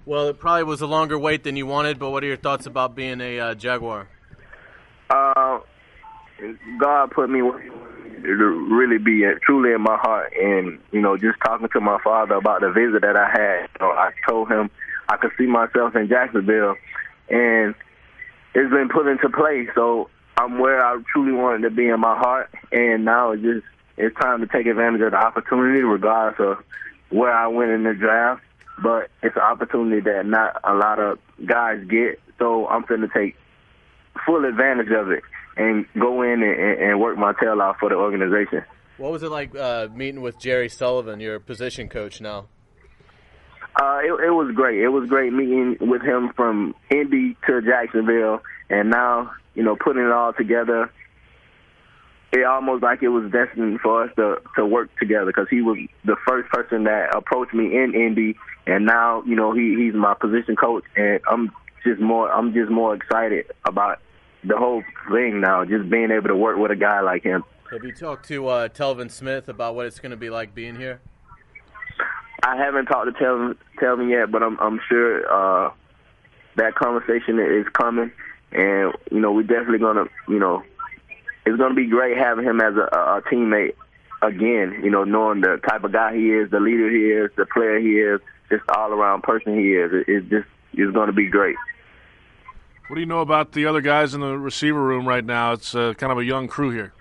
Well, it probably was a longer wait than you wanted, but what are your thoughts about being a Jaguar? Uh, God put me where He wanted to really be truly in my heart, and just talking to my father about the visit that I had. I told him I could see myself in Jacksonville, and it's been put into place. So I'm where I truly wanted to be in my heart, and now it's time to take advantage of the opportunity, regardless of where I went in the draft. But it's an opportunity that not a lot of guys get, so I'm going to take full advantage of it and go in and work my tail off for the organization. What was it like meeting with Jerry Sullivan, your position coach now? It was great. It was great meeting with him from Indy to Jacksonville, and now, putting it all together. It almost like it was destined for us to work together, because he was the first person that approached me in Indy, and now he's my position coach, and I'm just more excited about the whole thing now, just being able to work with a guy like him. Have you talked to Telvin Smith about what it's going to be like being here? I haven't talked to Telvin yet, but I'm sure that conversation is coming, and we're definitely gonna it's going to be great having him as a teammate again, knowing the type of guy he is, the leader he is, the player he is, just all-around person he is. It's going to be great. What do you know about the other guys in the receiver room right now? It's kind of a young crew here.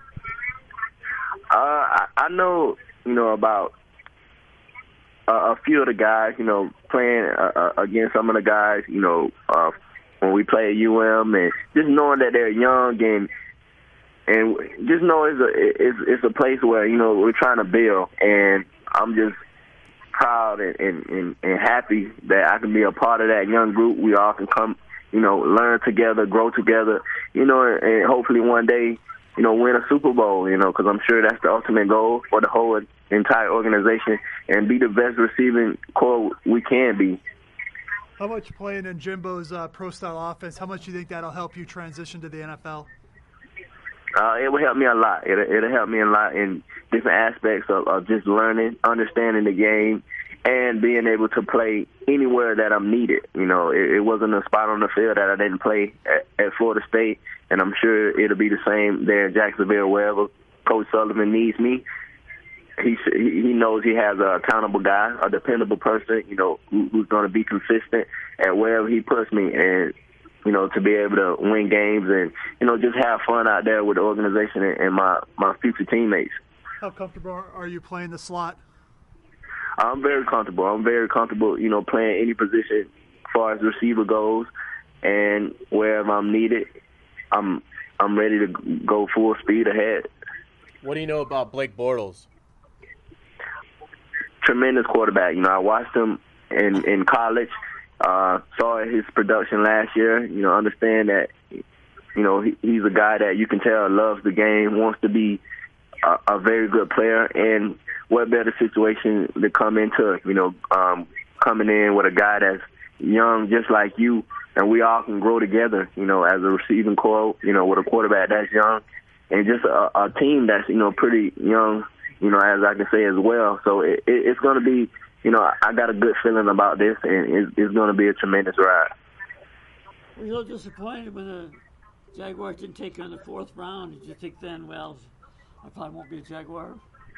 I know, about a few of the guys, playing against some of the guys, when we play at UM, and just knowing that they're young and just know it's a place where we're trying to build, and I'm just proud and happy that I can be a part of that young group. We all can come, learn together, grow together, and hopefully one day, win a Super Bowl, because I'm sure that's the ultimate goal for the whole entire organization, and be the best receiving core we can be. How much playing in Jimbo's pro-style offense, how much do you think that'll help you transition to the NFL? It will help me a lot. It'll help me a lot in different aspects of just learning, understanding the game, and being able to play anywhere that I'm needed. It wasn't a spot on the field that I didn't play at Florida State, and I'm sure it'll be the same there in Jacksonville, wherever Coach Sullivan needs me. He knows he has an accountable guy, a dependable person, who's going to be consistent at wherever he puts me, and to be able to win games and, just have fun out there with the organization and my future teammates. How comfortable are you playing the slot? I'm very comfortable. Playing any position as far as receiver goes, and wherever I'm needed, I'm ready to go full speed ahead. What do you know about Blake Bortles? Tremendous quarterback. I watched him in college. Saw his production last year, understand that, he's a guy that you can tell loves the game, wants to be a very good player, and what better situation to come into, coming in with a guy that's young just like you, and we all can grow together, as a receiving core, with a quarterback that's young, and just a team that's, pretty young, as I can say as well. So it's going to be, I got a good feeling about this, and it's going to be a tremendous ride. Were you a little disappointed when the Jaguars didn't take you in the fourth round? Did you think then, well, I probably won't be a Jaguar?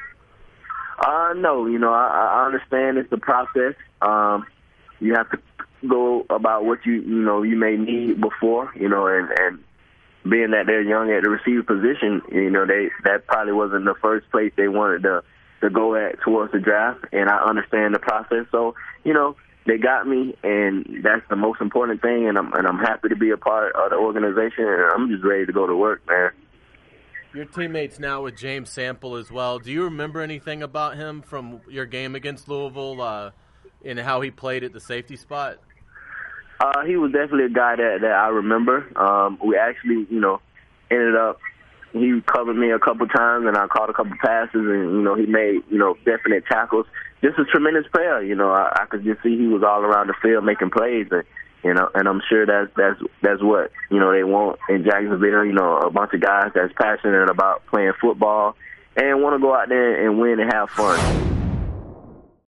No, I understand it's the process. You have to go about what you may need before, and being that they're young at the receiver position, that probably wasn't the first place they wanted to go at towards the draft, and I understand the process. So, they got me, and that's the most important thing, and I'm happy to be a part of the organization, and I'm just ready to go to work, man. Your teammates now with James Sample as well. Do you remember anything about him from your game against Louisville and how he played at the safety spot? He was definitely a guy that I remember. We actually, ended up, he covered me a couple times, and I caught a couple passes, and, he made, definite tackles. Just a tremendous player, I could just see he was all around the field making plays, and I'm sure that's what, they want in Jacksonville, a bunch of guys that's passionate about playing football and want to go out there and win and have fun.